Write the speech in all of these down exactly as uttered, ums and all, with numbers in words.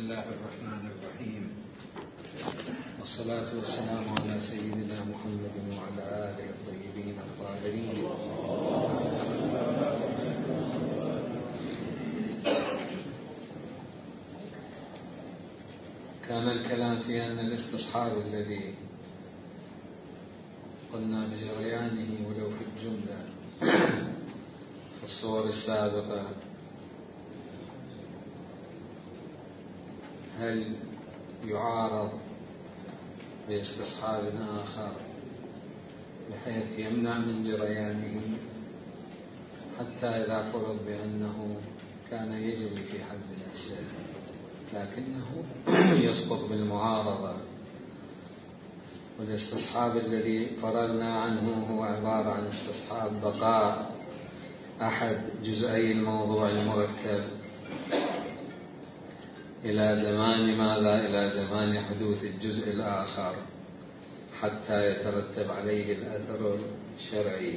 الله الرحمن الرحيم، والصلاة والسلام على سيدنا محمد وعلى آله الطيبين الطاهرين. كان الكلام في أن الاستصحاب الذي قلنا بجريانه ولو في الجملة في الصور السابقة، هل يعارض باستصحاب آخر بحيث يمنع من جريانه حتى إذا فرض بأنه كان يجري في حد نفسه لكنه يسقط بالمعارضة. والاستصحاب الذي فرغنا عنه هو عبارة عن استصحاب بقاء أحد جزئي الموضوع المركب إلى زمان ماذا؟ إلى زمان حدوث الجزء الآخر حتى يترتب عليه الأثر الشرعي.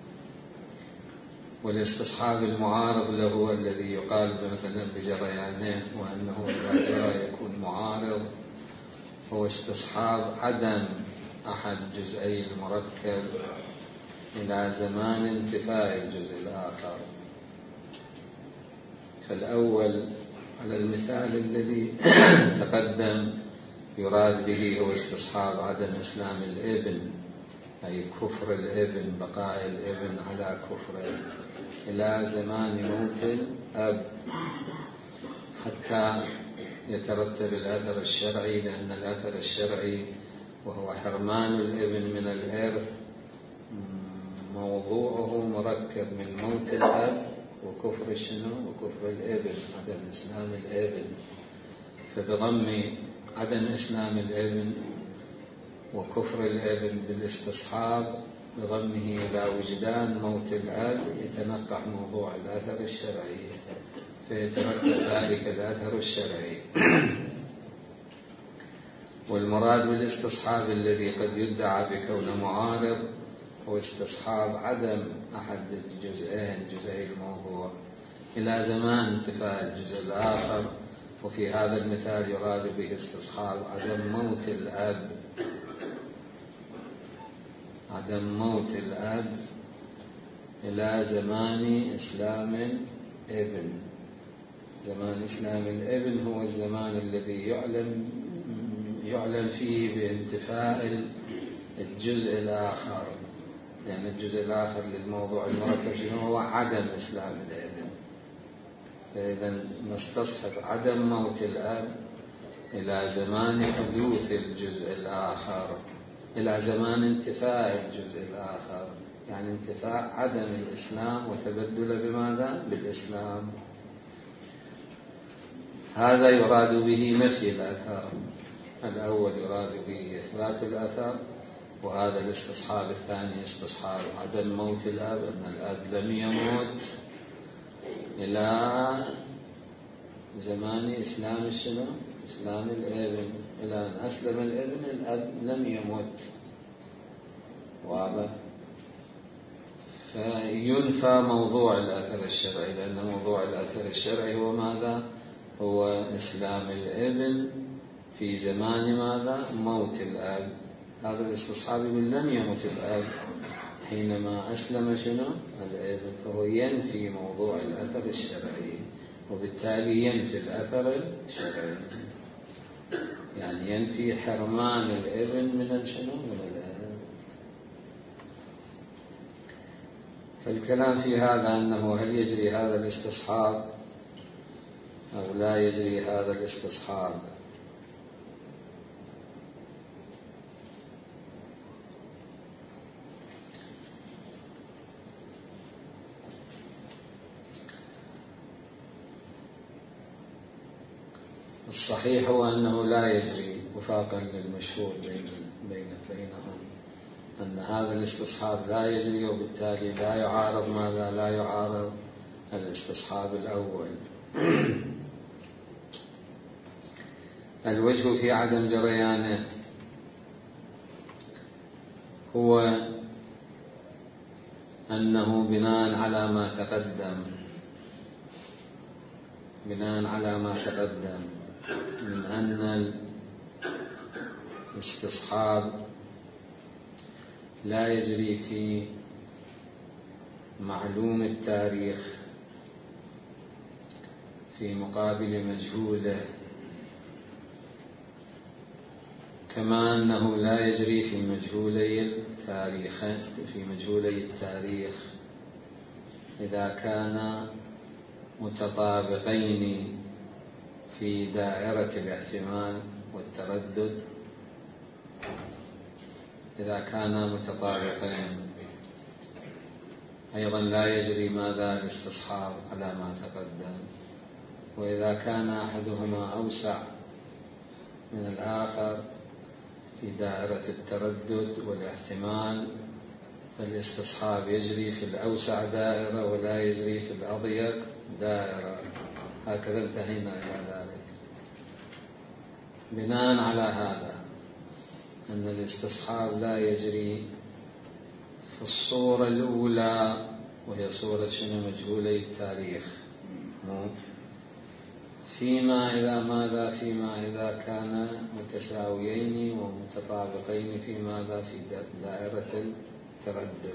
والاستصحاب المعارض له الذي يقال مثلا بجريانه وأنه إذا جرى يكون معارض، هو استصحاب عدم أحد جزئي المركب إلى زمان انتفاء الجزء الآخر. فالأول على المثال الذي تقدم يراد به هو استصحاب عدم إسلام الابن، أي كفر الابن، بقاء الابن على كفره إلى زمان موت الأب حتى يترتب الأثر الشرعي، لأن الأثر الشرعي وهو حرمان الابن من الإرث موضوعه مركب من موت الأب وكفر شنو؟ وكفر الابن، عدم إسلام الابن. فبضم عدم إسلام الابن وكفر الابن بالاستصحاب بضمه إلى وجدان موت الأب يتنقح موضوع الأثر الشرعي، فيترتب ذلك الأثر الشرعي. والمراد بالاستصحاب الذي قد يدعى بكون معارض هو استصحاب عدم أحد الجزئين جزئي الموضوع إلى زمان انتفاء الجزء الآخر. وفي هذا المثال يراد به استصحاب عدم موت الأب، عدم موت الأب إلى زمان إسلام الابن. زمان إسلام الابن هو الزمان الذي يعلم يعلم فيه بانتفاء الجزء الآخر، يعني الجزء الآخر للموضوع المركب شنو هو؟ عدم إسلام الابن. فإذا نستصحب عدم موت الأب إلى زمان حدوث الجزء الآخر، إلى زمان انتفاء الجزء الآخر، يعني انتفاء عدم الإسلام وتبدل بماذا؟ بالإسلام. هذا يراد به نفي الأثر، الأول يراد به إثبات الأثر، وهذا الاستصحاب الثاني استصحاب عدم موت الأب، أن الأب لم يموت إلى زمان إسلام الشنو؟ إسلام الابن، إلى أن أسلم الابن الأب لم يموت. واضح؟ فينفى موضوع الأثر الشرعي، لأن موضوع الأثر الشرعي هو ماذا؟ هو إسلام الابن في زمان ماذا؟ موت الأب. هذا الاستصحاب من لم يمت الأب حينما أسلم شنو؟ الابن، فهو ينفي موضوع الأثر الشرعي، وبالتالي ينفي الأثر الشرعي، يعني ينفي حرمان الابن من الشنو؟ من الابن. فالكلام في هذا أنه هل يجري هذا الاستصحاب أو لا يجري هذا الاستصحاب. الصحيح هو أنه لا يجري وفاقا للمشهور بين بين بينهم، أن هذا الاستصحاب لا يجري، وبالتالي لا يعارض ماذا؟ لا يعارض الاستصحاب الأول. الوجه في عدم جريانه هو أنه بناء على ما تقدم بناء على ما تقدم من أن الاستصحاب لا يجري في معلوم التاريخ في مقابل مجهوله، كما أنه لا يجري في مجهولي التاريخ في مجهولي التاريخ إذا كان متطابقين في دائرة الاحتمال والتردد. إذا كان متطابقين أيضا لا يجري ماذا الاستصحاب على ما تقدم. وإذا كان أحدهما أوسع من الآخر في دائرة التردد والاحتمال فالاستصحاب يجري في الأوسع دائرة ولا يجري في الأضيق دائرة. هكذا انتهينا إلى ذلك. بناء على هذا أن الاستصحاب لا يجري في الصورة الأولى وهي صورة شنو مجهولي التاريخ، مو فيما إذا ماذا فيما إذا كان متساويين ومتطابقين في ماذا في دائرة التردد.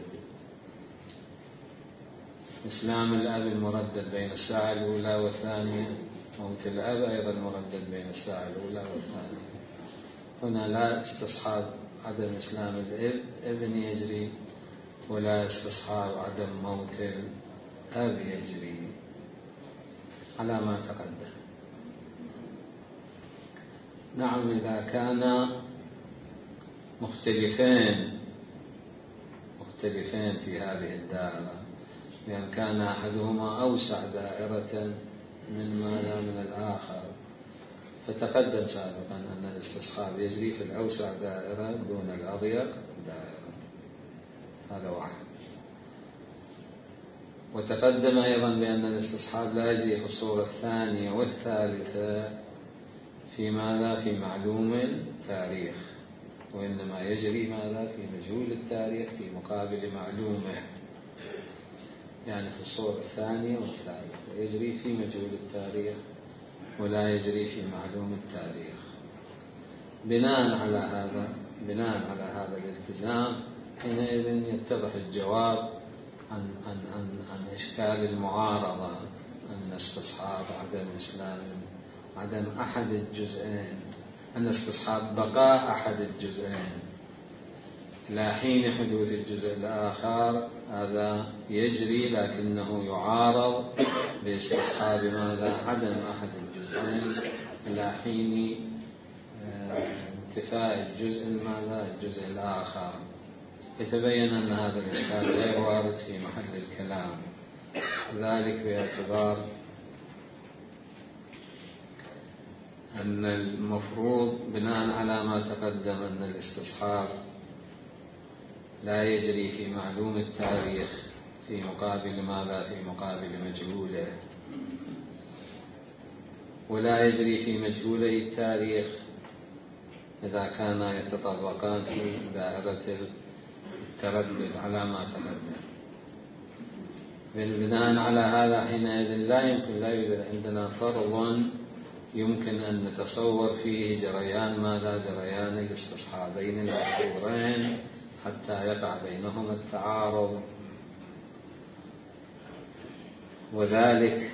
إسلام الأب المردد بين الساعة الأولى والثانية، موت الأب أيضا مردد بين الساعة الأولى والثانية. هنا لا استصحاب عدم إسلام الابن يجري ولا استصحاب عدم موت الأب يجري على ما تقدم. نعم إذا كان مختلفين مختلفين في هذه الدائرة، لأن كان أحدهما أوسع دائرة من ماذا من الآخر، فتقدم سابقا أن الاستصحاب يجري في الأوسع دائرة دون الأضيق دائرة. هذا واحد. وتقدم أيضا بأن الاستصحاب لا يجري في الصورة الثانية والثالثة في ماذا في معلوم التاريخ، وإنما يجري ماذا في مجهول التاريخ في مقابل معلومه، يعني في الصورة الثانية والثالثة يجري في مجهول التاريخ ولا يجري في معلوم التاريخ. بناء على هذا بناء على هذا الالتزام حينئذ يتضح الجواب عن عن عن عن إشكال المعارضة، أن استصحاب عدم إسلام عدم أحد الجزئين، أن استصحاب بقاء أحد الجزئين لا حين حدوث الجزء الآخر هذا يجري، لكنه يعارض باستصحاب ماذا عدم أحد الجزئين لا حين انتفاء الجزء ماذا الجزء الآخر. يتبين أن هذا الإشكال غير وارد في محل الكلام، ذلك باعتبار أن المفروض بناء على ما تقدم أن الاستصحاب لا يجري في معلوم التاريخ في مقابل ماذا في مقابل مجهوله، ولا يجري في مجهولي التاريخ إذا كانا يتطابقان في دائرة التردد على ما تقدم. بناء على هذا حينئذ لا يمكن لا يوجد عندنا فرض يمكن أن نتصور فيه جريان ماذا جريان الاستصحابين المذكورين حتى يقع بينهما التعارض. وذلك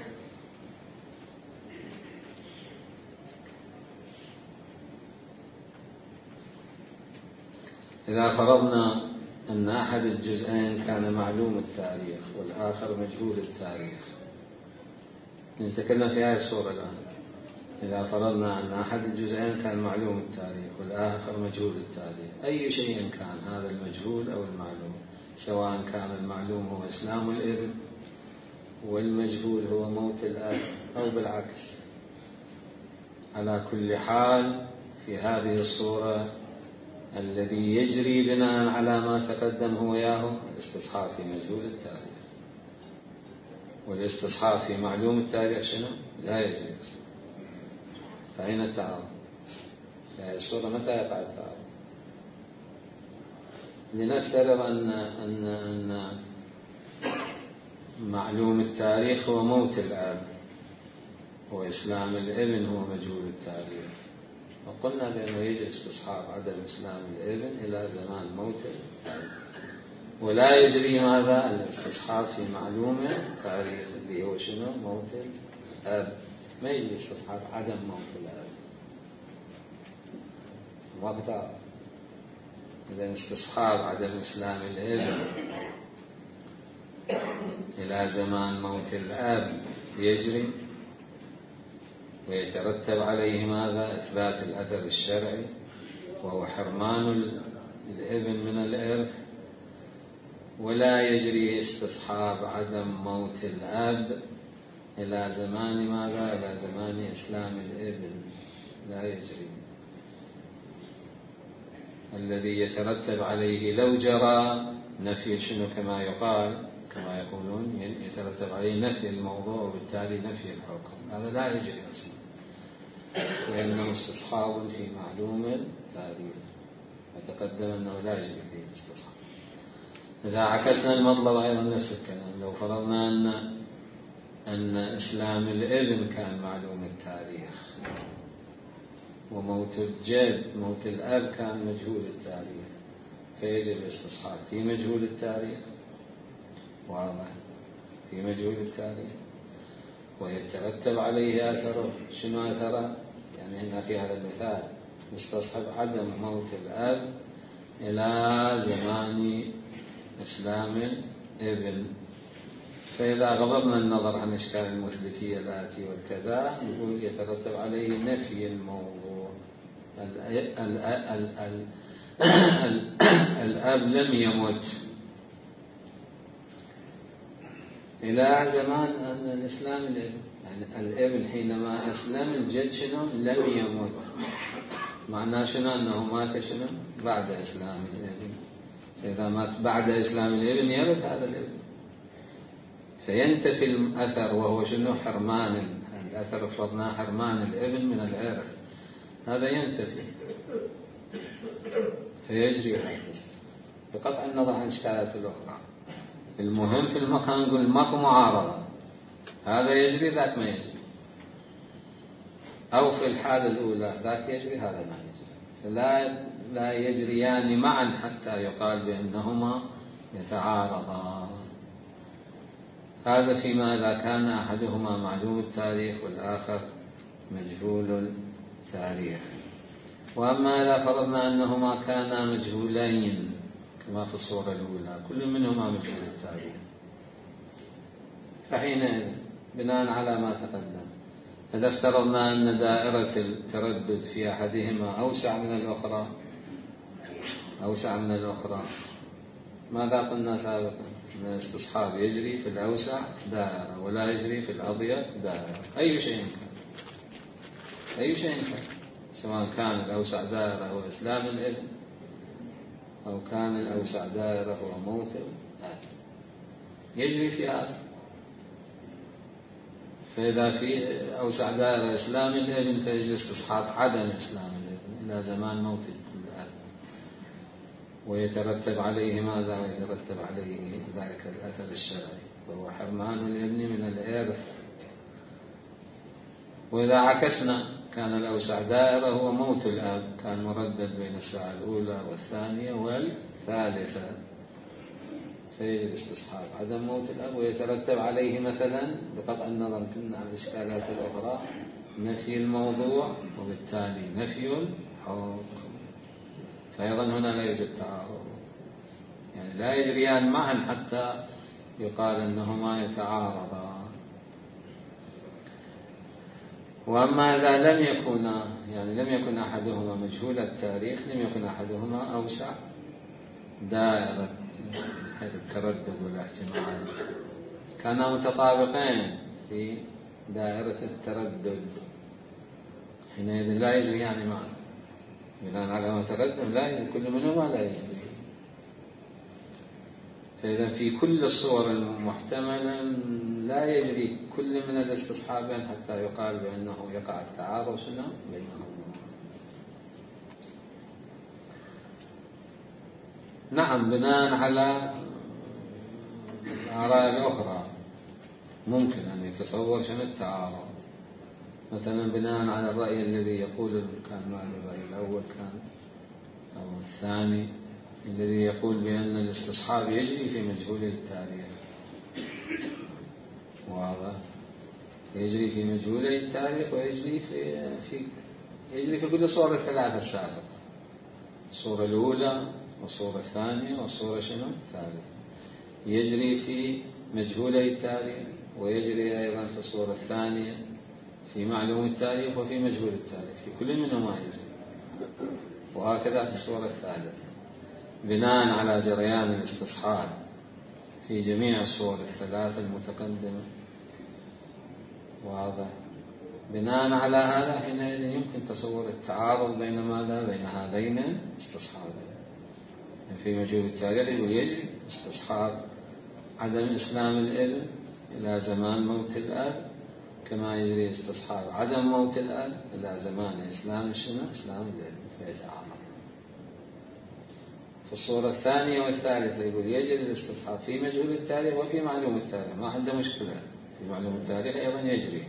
إذا فرضنا أن أحد الجزئين كان معلوم التاريخ والآخر مجهول التاريخ. نتكلم في هذه الصورة الآن. إذا فرضنا أن أحد الجزئين كان معلوم التاريخ والآخر مجهول التاريخ، أي شيء كان هذا المجهول أو المعلوم، سواء كان المعلوم هو إسلام الابن والمجهول هو موت الأب أو بالعكس، على كل حال في هذه الصورة الذي يجري بناء على ما تقدم هو ياهو الاستصحاب في مجهول التاريخ، والاستصحاب في معلوم التاريخ شنو؟ لا يجري. فأين التعارض؟ في هذه الصورة متى يقع التعارض؟ لنفترض أن أن أن معلوم التاريخ هو موت الأب، وإسلام الابن هو مجهول التاريخ، وقلنا بأنه يجب استصحاب عدم إسلام الابن إلى زمان موته، ولا يجري ماذا الاستصحاب في معلومة تاريخ اللي هو شنو موت الأب، ما يجري استصحاب عدم موت الأب ما بتعرف. إذا استصحاب عدم إسلام الابن إلى زمان موت الأب يجري، ويترتب عليه ماذا إثبات الأثر الشرعي وهو حرمان الابن من الإرث، ولا يجري استصحاب عدم موت الأب إلى زمان ماذا إلى زمان إسلام الابن، لا يجري. الذي يترتب عليه لو جرى نفي شنو كما يقال كما يقولون يترتب عليه نفي الموضوع وبالتالي نفي الحكم، هذا لا يجري أصلا لأنه استصحاب في معلوم التاريخ، وتقدم أنه لا يجري فيه الاستصحاب. إذا عكسنا المطلب أيضا نفس الكلام، لو فرضنا أن أن إسلام الابن كان معلوم التاريخ وموت الجد موت الأب كان مجهول التاريخ، فيجب الاستصحاب في مجهول التاريخ، واضح في مجهول التاريخ، ويترتب عليه أثره. شنو أثره؟ يعني هنا في هذا المثال نستصحب عدم موت الأب إلى زمان إسلام الابن، فإذا غضبنا النظر عن إشكال المثبتية الآتي والكذا نقول يترتب عليه نفي الموضوع. الأب لم يمت إلى زمان الإسلام الابن، يعني الابن حينما أسلم الجد شنو لم يمت، معناه شنو أنه مات شنو بعد إسلام الابن، إذا مات بعد إسلام الابن يرث هذا الابن، فينتفي الأثر وهو شنو حرمان الأثر، فرضناه حرمان الابن من الإرث، هذا ينتفي فيجري هذا بقطع النظر عن الإشكالات الأخرى. المهم في المقام نقول ماكو معارضة، هذا يجري ذاك ما يجري، أو في الحالة الأولى ذاك يجري هذا ما يجري، فلا لا يجريان معا حتى يقال بأنهما يتعارضان. هذا فيما إذا كان أحدهما معلوم التاريخ والآخر مجهول التاريخ. وأما إذا فرضنا أنهما كانا مجهولين كما في الصورة الأولى كل منهما مجهول التاريخ، فحينئذ بناء على ما تقدم إذا افترضنا أن دائرة التردد في أحدهما أوسع من الأخرى أوسع من الأخرى ماذا قلنا سابقا؟ أن الاستصحاب يجري في الأوسع دائرة ولا يجري في الأضيق دائرة، أي شيء كان أي شيء كان، سواء كان الأوسع دائرة هو إسلام الابن أو كان الأوسع دائرة هو موت الأب يجري في هذا. فإذا في أوسع دائرة إسلام الابن فيجري استصحاب عدم إسلام الابن إلى زمان موت الأب، ويترتب عليه ماذا؟ ويترتب عليه ذلك الأثر الشرعي وهو حرمان الابن من الإرث. وإذا عكسنا كان الأوسع دائرة هو موت الأب، كان مردد بين الساعة الأولى والثانية والثالثة، فيجب استصحاب عدم موت الأب، ويترتب عليه مثلا بقطع النظر كنا عن الإشكالات الأخرى نفي الموضوع وبالتالي نفي الحكم، فأيضا هنا لا يوجد تعارض، يعني لا يجريان معا حتى يقال أنهما يتعارضان. وأما إذا لم يكونا يعني لم يكن أحدهما مجهول التاريخ لم يكن أحدهما أوسع دائرة حيث التردد والاحتمال، كانا متطابقين في دائرة التردد، حينئذ لا يجري يعني معا بناء على ما تقدم لا يجري كل منهما لا يجري. فإذا في كل الصور المحتملة لا يجري كل من الاستصحابين حتى يقال بأنه يقع التعارض شنو بينهما. نعم بناء على الآراء الأخرى ممكن أن يتصور شنو التعارض، مثلا بناء على الرأي الذي يقول كان ما الرأي الأول كان أو الثاني الذي يقول بأن الاستصحاب يجري في مجهول التاريخ. واضح؟ يجري في مجهول التاريخ ويجري في, في يجري في كل صورة الثلاثة السابقة، الصورة الأولى والصورة الثانية والصورة شنو الثالثة. يجري في مجهولي التاريخ ويجري أيضا في الصورة الثانية في معلوم التاريخ وفي مجهول التاريخ، في كل منهما يجري. وهكذا في الصورة الثالثة بناء على جريان الاستصحاب في جميع الصور الثلاثة المتقدمة. واضح؟ بناء على هذا حينئذ يمكن تصور التعارض بين ماذا؟ بين هذين الاستصحابين. في مجهول التاريخ يقول يجري استصحاب عدم إسلام الابن إلى زمان موت الأب، كما يجري استصحاب عدم موت الأب إلى زمان إسلام شنو؟ إسلام الابن، فيتعارض. في الصورة الثانية والثالثة يقول يجري الاستصحاب في مجهول التاريخ وفي معلوم التاريخ، ما عنده مشكلة. في معلوم التاريخ أيضا يجري.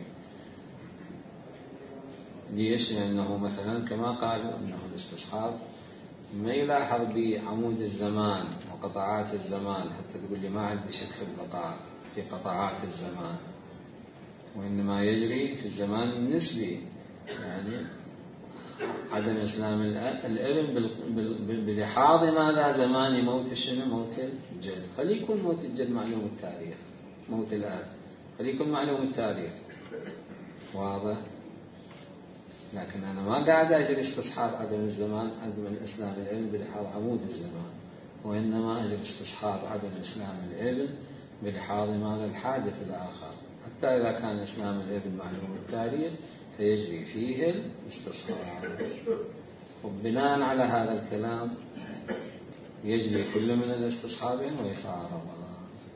ليش؟ لأنه مثلا كما قالوا أنه الاستصحاب ما يلاحظ بعمود الزمان وقطعات الزمان حتى تقول لي ما عندي شك في البقاء في قطعات الزمان، وإنما يجري في الزمان النسبي، يعني عدم إسلام الابن بلحاظ ماذا؟ زمان موت شنو؟ موت الجد. خلي يكون موت الجد معلوم التاريخ، موت الأب خلي يكون معلوم التاريخ. واضح؟ لكن أنا ما قاعد أجري استصحاب عدم الزمان عدم الإسلام الابن بلحاظ عمود الزمان، وإنما أجري استصحاب عدم إسلام الابن بلحاظ ماذا؟ الحادث الآخر. حتى إذا كان إسلام الابن معلوم التاريخ فيجري فيه الاستصحاب. وبناء على هذا الكلام يجري كل من الاستصحابين ويتعارضان،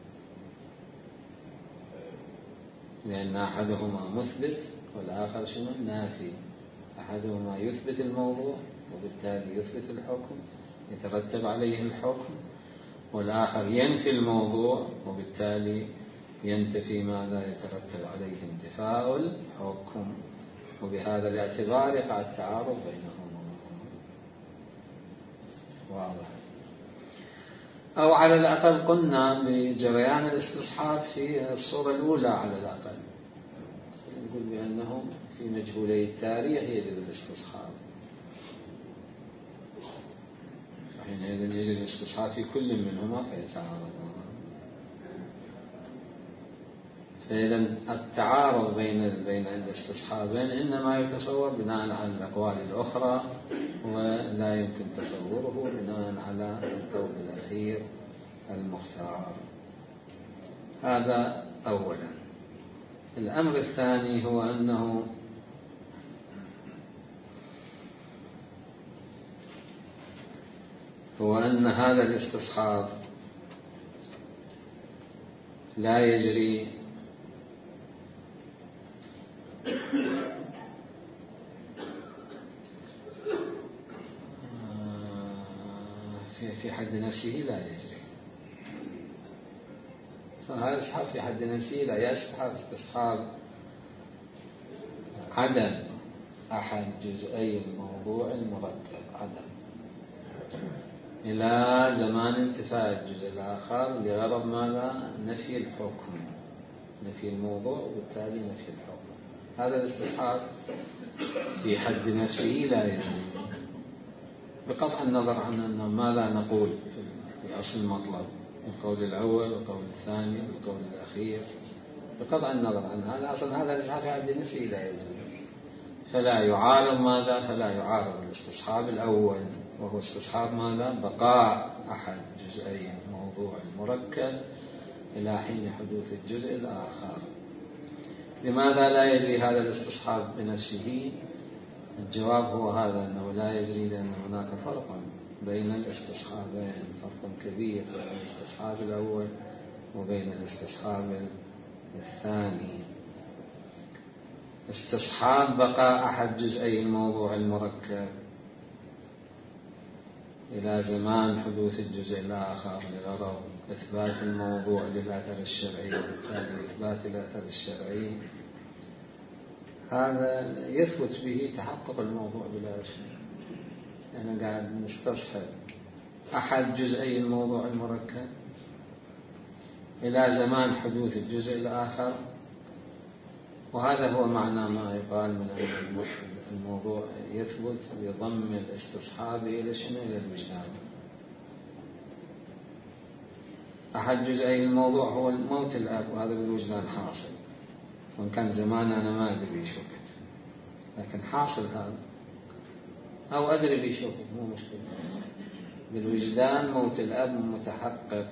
لأن أحدهما مثبت والآخر شنو؟ نافي. أحدهما يثبت الموضوع وبالتالي يثبت الحكم يترتب عليه الحكم، والآخر ينفي الموضوع وبالتالي ينتفي ماذا؟ يترتب عليه انتفاء الحكم. وبهذا الاعتبار يقع التعارض بينهما. واضح؟ أو على الأقل قلنا بجريان الاستصحاب في الصورة الأولى على الأقل نقول بأنه في مجهولي التاريخ يجري الاستصحاب، فحينئذ يجري الاستصحاب في كل منهما فيتعارضان. فإذا التعارض بين بين الاستصحابين إنما يتصور بناء على الأقوال الأخرى، ولا يمكن تصوره بناء على القول الأخير المختار. هذا أولا. الأمر الثاني هو أنه هو أن هذا الاستصحاب لا يجري في حد نفسه، لا يجري. هذا الاستصحاب في حد نفسه لا يستصحب استصحاب عدم أحد جزئي الموضوع المركب، عدم إلى زمان انتفاء الجزء الآخر لغرض ماذا؟ نفي الحكم، نفي الموضوع وبالتالي نفي الحكم. هذا الاستصحاب في حد نفسه لا يجري، بقطع النظر عن أنه ماذا نقول في أصل المطلب، القول الأول والقول الثاني والقول الأخير. بقطع النظر عن هذا أصلا هذا الاستصحاب في حد نفسه لا يجري، فلا يعارض ماذا؟ فلا يعارض الاستصحاب الأول وهو استصحاب ماذا؟ بقاء أحد جزئي الموضوع المركب إلى حين حدوث الجزء الآخر. لماذا لا يجري هذا الاستصحاب بنفسه؟ الجواب هو هذا، أنه لا يجري لأن هناك فرقا بين الاستصحابين، فرق كبير بين الاستصحاب الأول وبين الاستصحاب الثاني. استصحاب بقاء أحد جزئي الموضوع المركب إلى زمان حدوث الجزء الآخر لغرض إثبات الموضوع للأثر الشرعي، وبالتالي إثبات الأثر الشرعي هذا يثبت به تحقق الموضوع بلا شك. أنا قاعد نستصحب أحد جزئي الموضوع المركب إلى زمان حدوث الجزء الآخر، وهذا هو معنى ما يقال من أن الموضوع يثبت بضم الاستصحاب إلى شنو؟ إلى الوجدان. أحد جزئي الموضوع هو موت الأب، وهذا بالوجدان حاصل، وإن كان زمان أنا ما أدري بيش وقت، لكن حاصل هذا، أو أدري بيش وقت مو مشكلة. بالوجدان موت الأب متحقق.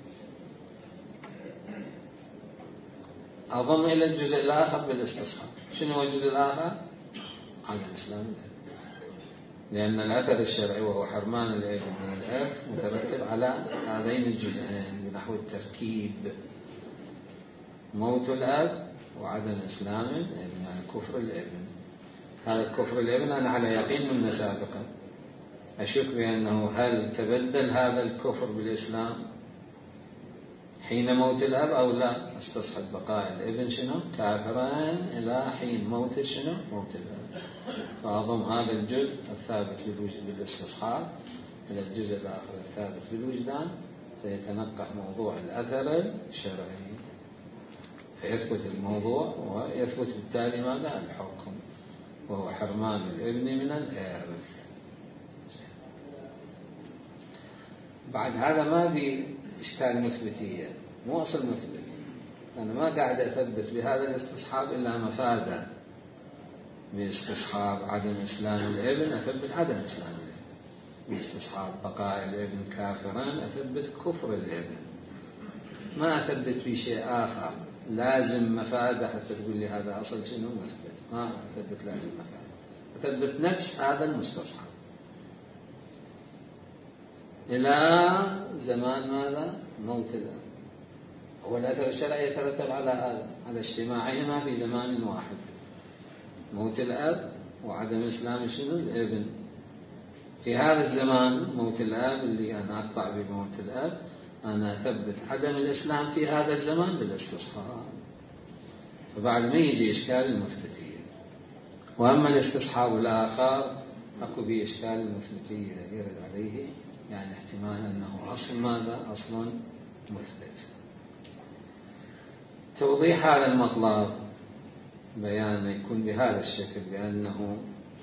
أضم إلى الجزء الآخر بالاستصحاب. شنو هو الجزء الآخر؟ عدم إسلام الأب، لأن الأثر الشرعي وهو حرمان الأب من الإرث مترتب على هذين الجزئين بنحو التركيب: موت الأب وعدم إسلام الابن، يعني كفر الابن. هذا كفر الابن أنا على يقين من سابقا، أشك بأنه هل تبدل هذا الكفر بالإسلام حين موت الأب أو لا. استصحب بقاء الابن شنو؟ كافرا إلى حين موت شنو؟ موت الأب. فأضم هذا الجزء الثابت بالاستصحاب إلى الجزء الآخر الثابت بالوجدان، فيتنقح موضوع الأثر الشرعي، فيثبت الموضوع ويثبت بالتالي ماذا؟ الحكم، وهو حرمان الابن من الإرث. بعد هذا ما بي إشكال مثبتية، مو أصل مثبت. أنا ما قاعد أثبت بهذا الاستصحاب إلا مفادة. باستصحاب عدم إسلام الابن أثبت عدم إسلام الابن، باستصحاب بقاء الابن كافرا أثبت كفر الابن. ما أثبت في شيء آخر لازم مفادة حتى تقول لي هذا أصل شنو مثبت. ما أثبت لازم مفادة، أثبت نفس هذا المستصحب إلى زمان ماذا؟ موت الأب. هو الأثر الشرعي يترتب على هذا، على اجتماعهما في زمان واحد: موت الأب وعدم إسلام شنو؟ الابن. في هذا الزمان موت الأب اللي أنا أقطع بموت الأب، أنا أثبت عدم الإسلام في هذا الزمان بالاستصحاب، فبعد ما يجي إشكال المثبتية. وأما الاستصحاب الآخر أكو به إشكال المثبتية يرد عليه، يعني احتمال أنه أصل ماذا؟ أصل مثبت. توضيح هذا المطلب بيان يكون بهذا الشكل، بأنه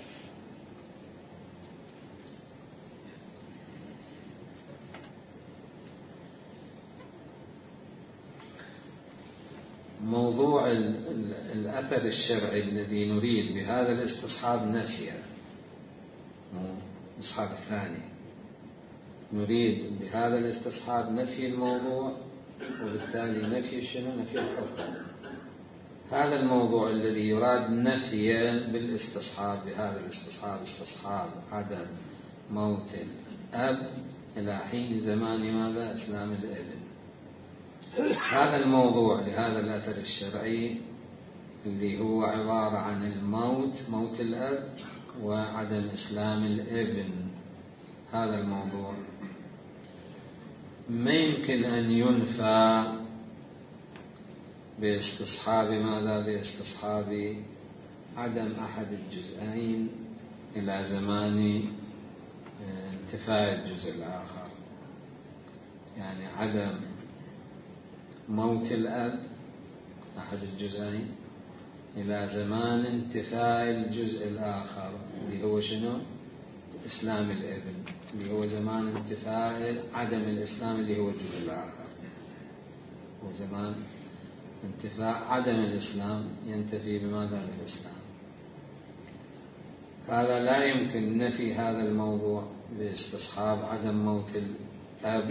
موضوع الأثر الشرعي الذي نريد بهذا الاستصحاب نفيه، الاستصحاب الثاني نريد بهذا الاستصحاب نفي الموضوع، وبالتالي نفي شنو؟ نفي الحكم. هذا الموضوع الذي يراد نفيه بالاستصحاب بهذا الاستصحاب، استصحاب عدم موت الأب إلى حين زمان ماذا؟ إسلام الابن. هذا الموضوع لهذا الأثر الشرعي اللي هو عبارة عن الموت، موت الأب وعدم إسلام الابن، هذا الموضوع ما يمكن أن ينفى باستصحاب ماذا؟ باستصحاب عدم أحد الجزئين إلى زمان انتفاء الجزء الآخر. يعني عدم موت الأب أحد الجزئين إلى زمان انتفاء الجزء الآخر اللي هو شنو؟ إسلام الابن، اللي هو زمان انتفاء عدم الإسلام اللي هو الجزء الآخر، وزمان انتفاء عدم الإسلام ينتفي بماذا؟ بالإسلام. هذا لا يمكن نفي هذا الموضوع باستصحاب عدم موت الأب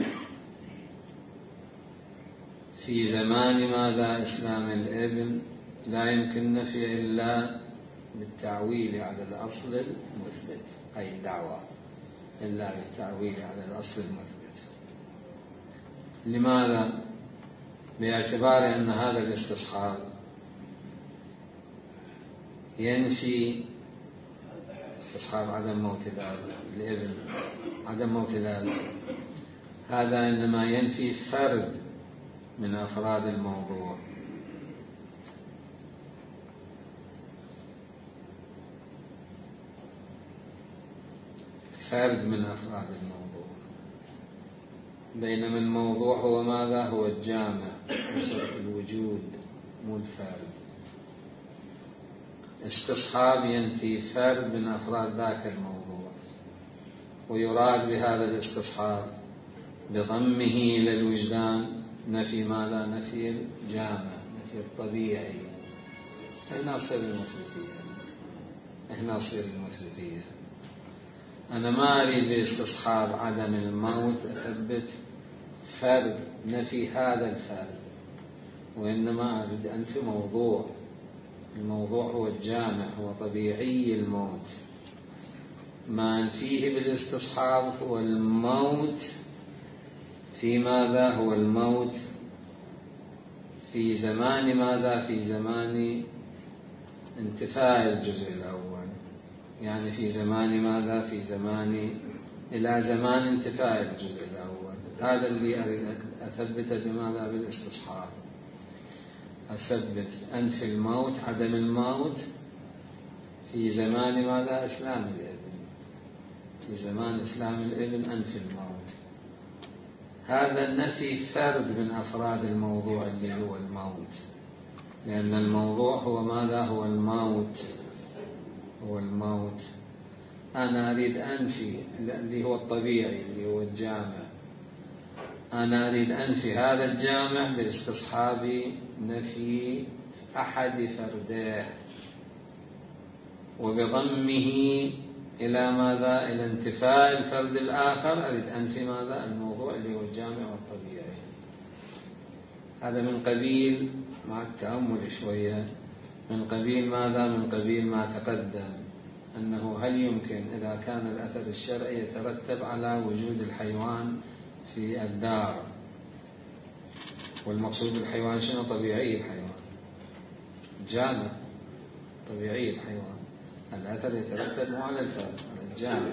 في زمان ماذا؟ إسلام الابن. لا يمكن نفي إلا بالتعويل على الأصل المثبت، أي الدعوة إلا بالتعويل على الأصل المثبت. لماذا؟ باعتبار أن هذا الاستصحاب ينفي استصحاب عدم موت الابن، عدم موت الأب، هذا إنما ينفي فرد من أفراد الموضوع. فرد من أفراد الموضوع، بينما الموضوع هو ماذا؟ هو الجامع وصف الوجود مو الفرد. استصحاب ينفي فرد من أفراد ذاك الموضوع، ويراد بهذا الاستصحاب بضمه إلى الوجدان نفي ماذا؟ نفي الجامع، نفي الطبيعي. هنا صير المثبتية، هنا صير المثبتية. أنا ما أريد باستصحاب عدم الموت أثبت فرد نفي هذا الفرد، وإنما أريد أنفي موضوع. الموضوع هو الجامع، هو طبيعي الموت. ما أنفيه بالاستصحاب هو الموت في ماذا؟ هو الموت في زمان ماذا؟ في زمان انتفاء الجزء الأول، يعني في زمان ماذا؟ في زمان إلى زمان انتفاء الجزء الأول. هذا اللي أريد أثبته بماذا؟ بالاستصحاب. أثبت أنفي الموت، عدم الموت في زمان ماذا؟ إسلام الابن. في زمان إسلام الابن أنفي الموت. هذا النفي فرد من أفراد الموضوع اللي هو الموت، لأن الموضوع هو ماذا؟ هو الموت، هو الموت. أنا أريد أنفي اللي هو الطبيعي اللي هو الجامع، أنا أريد أنفي هذا الجامع باستصحاب نفي أحد فرديه وبضمه إلى ماذا؟ إلى انتفاء الفرد الآخر. أريد أنفي ماذا؟ الموضوع اللي هو الجامع والطبيعي. هذا من قبيل، مع التأمل شوية، من قبيل ماذا؟ من قبيل ما تقدم أنه هل يمكن إذا كان الأثر الشرعي يترتب على وجود الحيوان في الدار، والمقصود بالحيوان شنو؟ طبيعي الحيوان، جامع طبيعي الحيوان. الأثر يترتب مو على الفرد، على الجامع.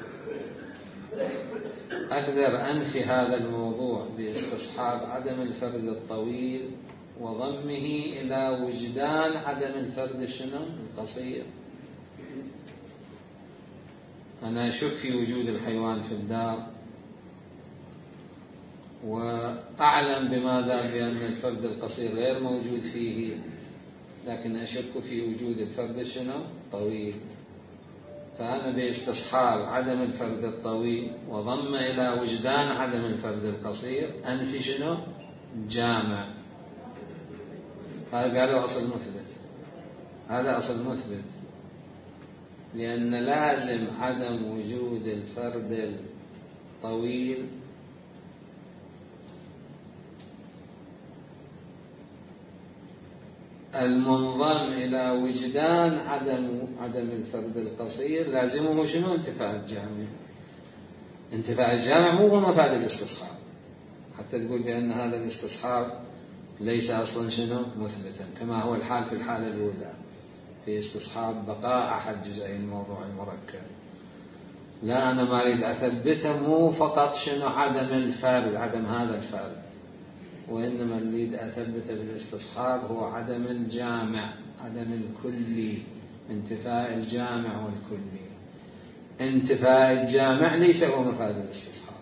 أقدر أنفي هذا الموضوع باستصحاب عدم الفرد الطويل وضمه إلى وجدان عدم الفرد شنو؟ القصير. أنا أشك في وجود الحيوان في الدار، وأعلم بماذا؟ بأن الفرد القصير غير موجود فيه، لكن أشك في وجود الفرد شنو؟ طويل. فأنا باستصحاب عدم الفرد الطويل وضم إلى وجدان عدم الفرد القصير أنفي شنو؟ جامع. هذا قالوا أصل مثبت، هذا أصل مثبت، لأن لازم عدم وجود الفرد الطويل المنظم إلى وجدان عدم عدم الفرد القصير لازمه شنو؟ انتفاء الجامع. انتفاء الجامع مو هو مفاد الاستصحاب، حتى تقول بأن هذا الاستصحاب ليس أصلا شنو؟ مثبتا، كما هو الحال في الحالة الأولى في استصحاب بقاء أحد جزئي الموضوع المركب. لا، أنا ما أريد أثبته مو فقط شنو؟ عدم الفرد، عدم هذا الفرد، وإنما أريد أثبته بالاستصحاب هو عدم الجامع، عدم الكلي، انتفاء الجامع والكلي. انتفاء الجامع ليس هو مفاد الاستصحاب.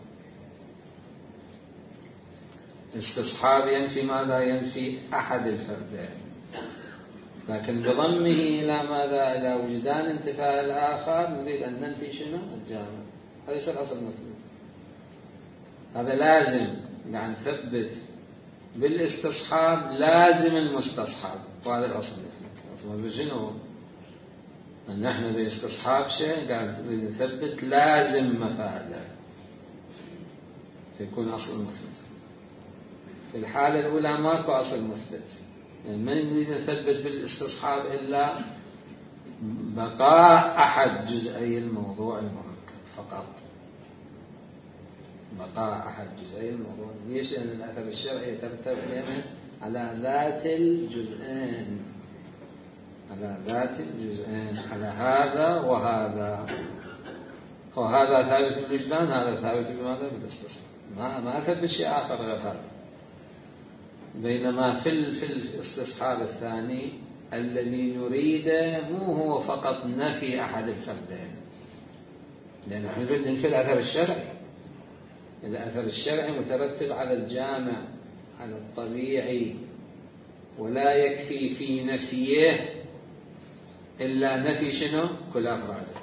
استصحاب ينفي ماذا؟ ينفي أحد الفردين، لكن بضمه إلى ماذا؟ إلى وجدان انتفاء الآخر نريد أن ننفي شنو؟ الجامع. هذا يصير أصل مثبت. هذا لازم يعني نثبت بالاستصحاب لازم المستصحب، وهذا الأصل مثبت. أصل مثبت شنو؟ أن نحن باستصحاب شيء قاعد نريد نثبت لازم مفاده، فيكون أصل مثبت. في الحالة الأولى ماكو أصل مثبت، يعني ما نريد نثبت بالاستصحاب إلا بقاء أحد جزئي الموضوع المركب فقط، بقاء أحد جزئي الموضوع. ليش؟ لأن الأثر الشرعي يترتب على ذات الجزئين، على ذات الجزئين، على هذا وهذا. وهذا ثابت بالوجدان، هذا ثابت بماذا؟ بالاستصحاب. ما ما أثبت شيء آخر غير هذا. بينما في في الاستصحاب الثاني الذي نريده مو هو فقط نفي أحد الفردين، لأن نحن نريد ننفي الأثر الشرعي. الأثر الشرعي مترتب على الجامع، على الطبيعي، ولا يكفي في نفيه إلا نفي شنو؟ كل أفراده،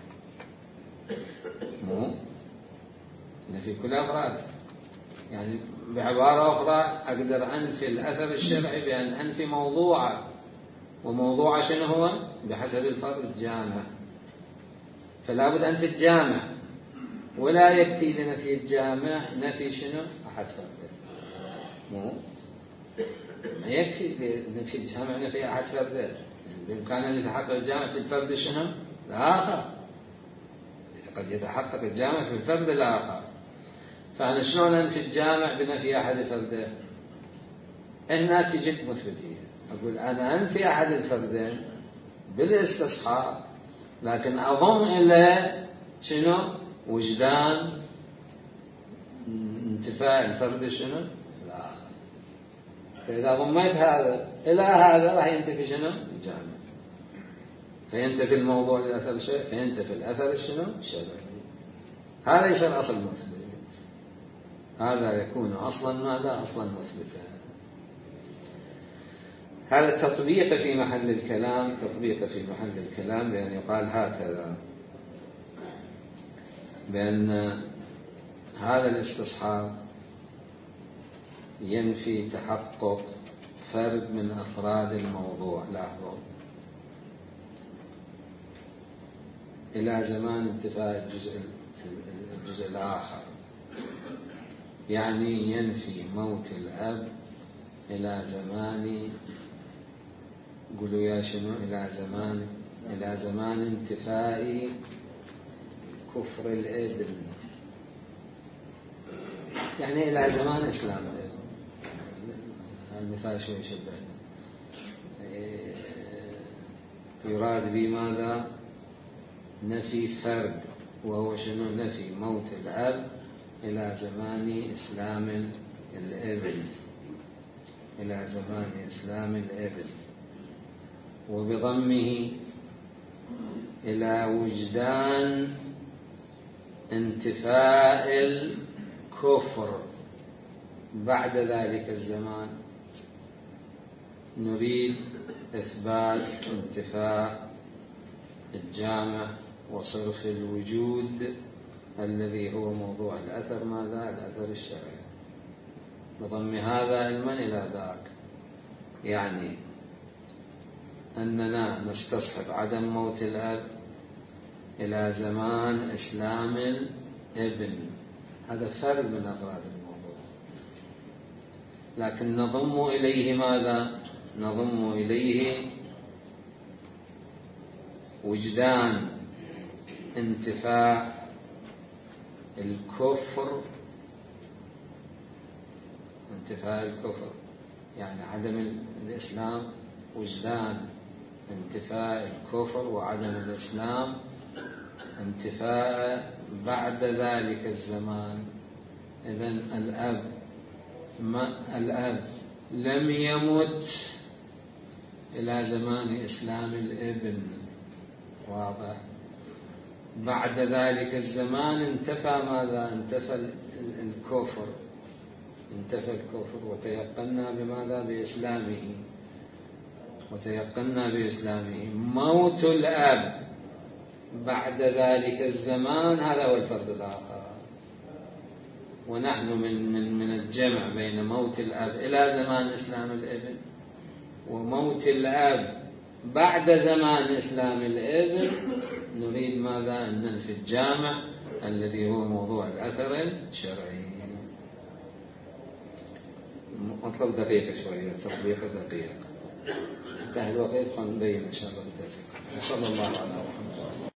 مو نفي كل أفراده. يعني بعبارة أخرى أقدر أنفي الأثر الشرعي بأن أنفي موضوعه، وموضوعه شنو هو؟ بحسب الفرد جامع، فلا بد أنفي الجامع، ولا يكفي لنفي الجامع نفي شنو؟ أحد فرده، مو ما يكفي لنفي الجامع نفي أحد فرده، بإمكانه أن يتحقق الجامع في الفرد شنو؟ الآخر، قد يتحقق الجامع في الفرد الآخر. فأنا شلون أنفي الجامع بنفي أحد فرده؟ هنا تجد مثبتية، أقول أنا أنفي أحد الفردين بالاستصحاب، لكن أضم إلى شنو؟ وجدان انتفاء الفرد شنو؟ الآخر. فإذا ضميت هذا إلى هذا راح ينتفي شنو؟ الجامع، فينتفي الموضوع للأثر الشرعي، فينتفي الأثر شنو؟ الشرعي. هذا يصير أصل مثبت، هذا يكون أصلا ماذا؟ أصلا مثبتا. هذا التطبيق في محل الكلام، تطبيق في محل الكلام بأن يقال هكذا، بأن هذا الاستصحاب ينفي تحقق فرد من أفراد الموضوع. لاحظوا، إلى زمان انتفاء الجزء الجزء الآخر، يعني ينفي موت الأب إلى زمان، قولوا يا شنو؟ إلى زمان إلى زمان انتفاء كفر الابن، يعني إلى زمان إسلام الابن. المثال شوي يشبه، يراد بماذا؟ نفي فرد، وهو شنو؟ نفي موت الأب إلى زمان إسلام الابن، إلى زمان إسلام الابن، وبضمه إلى وجدان انتفاء الكفر بعد ذلك الزمان. نريد إثبات انتفاء الجامع وصرف الوجود الذي هو موضوع الأثر، ماذا؟ الأثر الشرعي، بضم هذا علما إلى ذاك، يعني أننا نستصحب عدم موت الأب إلى زمان إسلام الابن، هذا فرد من أفراد الموضوع، لكن نضم إليه ماذا؟ نضم إليه وجدان انتفاء الكفر، انتفاء الكفر يعني عدم الإسلام، وجدان انتفاء الكفر وعدم الإسلام، انتفاء بعد ذلك الزمان. إذن الأب ما الأب لم يمت إلى زمان إسلام الابن، واضح؟ بعد ذلك الزمان انتفى ماذا؟ انتفى الكفر، انتفى الكفر، وتيقنا بماذا؟ بإسلامه، وتيقنا بإسلامه. موت الأب بعد ذلك الزمان هذا هو الفرد الآخر، ونحن من من من الجمع بين موت الأب إلى زمان إسلام الابن وموت الأب بعد زمان إسلام الابن نريد ماذا؟ أن ننفي الجامع الذي هو موضوع الأثر الشرعي. مطلب دقيقة شوية، تطبيق دقيق. انتهى الوقت، فنبين إن شاء الله بالدرس. وصلى الله على